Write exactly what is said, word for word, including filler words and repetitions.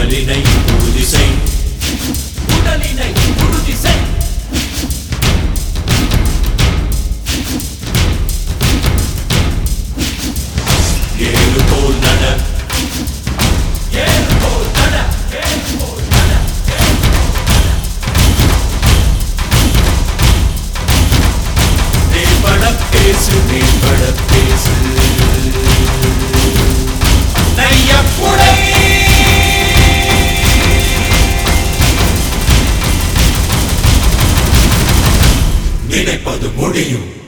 உடலினை உறுதி செய் உடலினை உறுதி செய் ஏறு போல் நட ஏறு போல் நட ஏறு போல் நட நேர்பட பேசு நேர்பட பேசு நையப்புடை நினைப்பது முடியும்.